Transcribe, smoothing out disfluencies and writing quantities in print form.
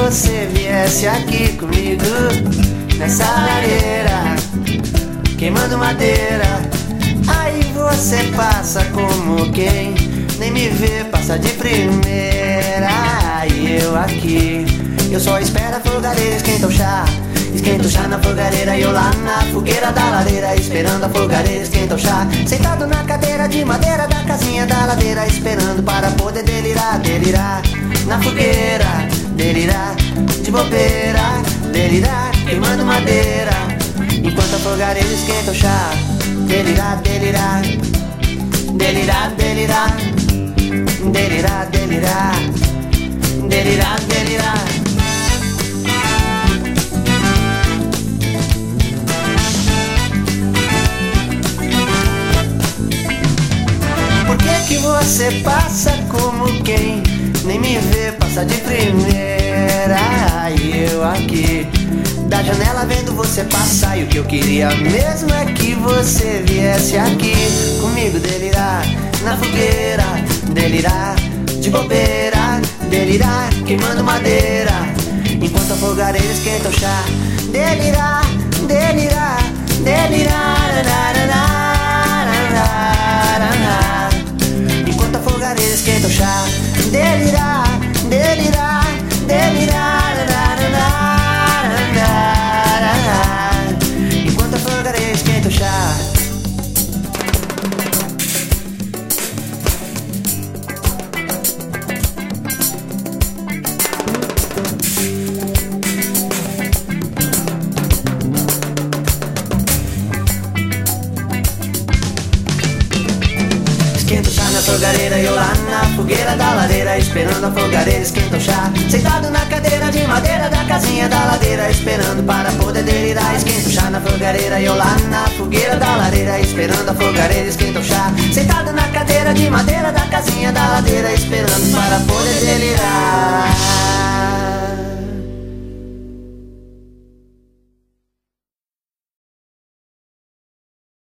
você viesse aqui comigo nessa lareira, queimando madeira. Aí você passa como quem nem me vê, passa de primeira. E eu aqui, eu só espero a fogareira esquenta o chá. Esquenta o chá na fogareira e eu lá na fogueira da lareira, esperando a fogareira esquenta o chá. Sentado na cadeira de madeira da casinha da ladeira, esperando para poder delirar, delirar. Na fogueira, delirar, de bobeira, delirar, queimando madeira. Enquanto a fogareira esquenta o chá, delirar, delirar, delirar, delirar, delirar, delirar, delirar, delirar. Por que que você passa como quem nem me vê, passa de primeira? E eu aqui da janela vendo você passar. E o que eu queria mesmo é que você viesse aqui comigo delirar. Na fogueira, delirar, de bobeira, delirar, queimando madeira. Enquanto a fogareira esquenta o chá, delirar, delirar, delirar, enquanto a fogareira esquenta o chá, delirar, delirar, delirar, enquanto a fogareira esquenta o chá. Esquenta o chá na fogareira e eu lá na fogueira da lareira, esperando a fogareira esquenta o chá. Sentado na cadeira de madeira da casinha da ladeira, esperando para poder delirar. Esquenta o chá na fogareira e eu lá na fogueira da lareira, esperando a fogareira esquenta o chá. Sentado na cadeira de madeira da casinha da ladeira, esperando para poder delirar.